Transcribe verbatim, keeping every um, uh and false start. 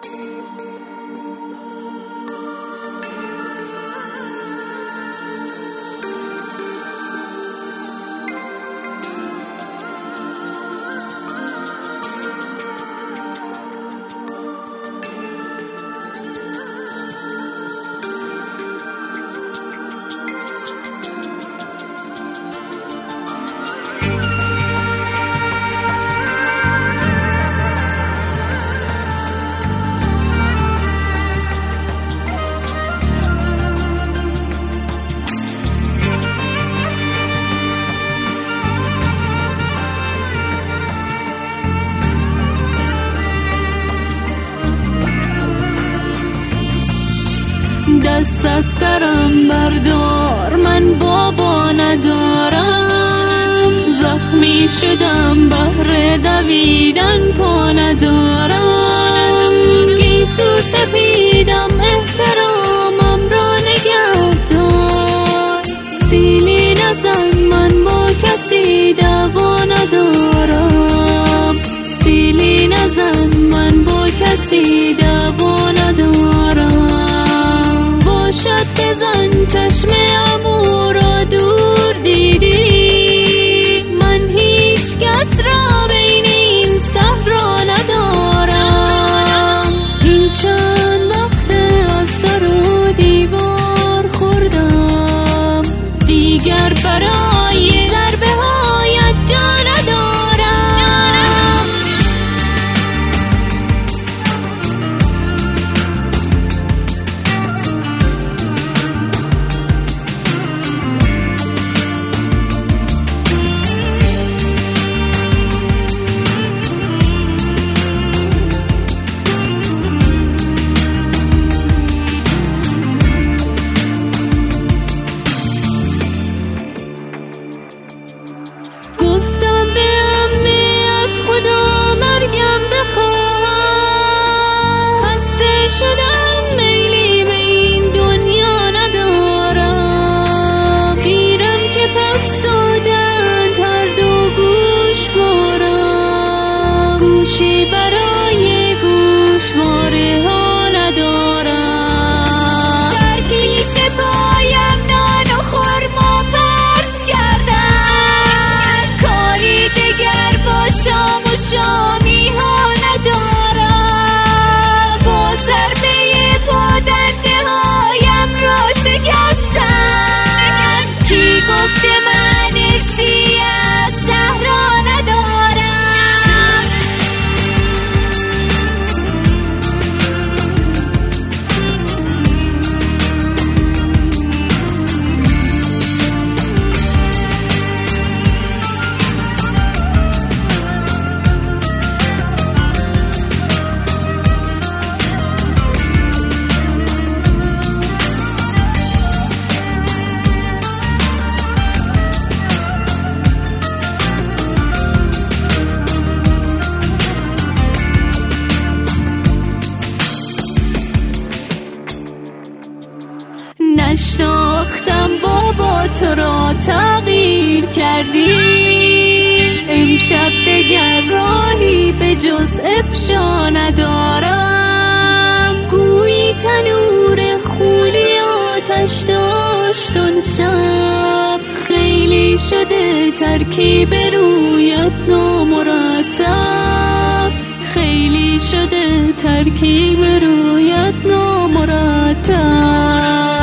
دست از سرم بردار، من بابا ندارم. زخمی شدم بهر دویدن پا ندارم. گیسو سپیدم احترامم را نگه دار. سیلی نزن، من با کسی دعوا ندارم. سیلی نزن، من با کسی دعوا ندارم. باشد بزن چشم عمو را دور دیدی. من هیچ کس را بین این صحرا ندارم. این چند وقت از در و دیوار خوردم. دیگر برای ضربه هایت جا ندارم. گفتم به عمه از خدا مرگم بخواه. خسته شدم، میلی به این دنیا ندارم. گیرم که پس دادند هر دو گوش کارم. گوشی برای گوشواره ها ندارم. در پیش پایم نان و خرما پرت کردن. کاری دگر با شام و شامی ها ندارم. با ضربه پادنده هایم را شکستن. کی گفته من ارثی از زهرا ندارم. نشناختم بابا، تو را تغییر کردی. امشب دگر راهی به جز افشا ندارم. گویی تنور خولی آتش داشت آن شب. خیلی شده ترکیب رویت نامرتب. خیلی شده ترکیب رویت نامرتب.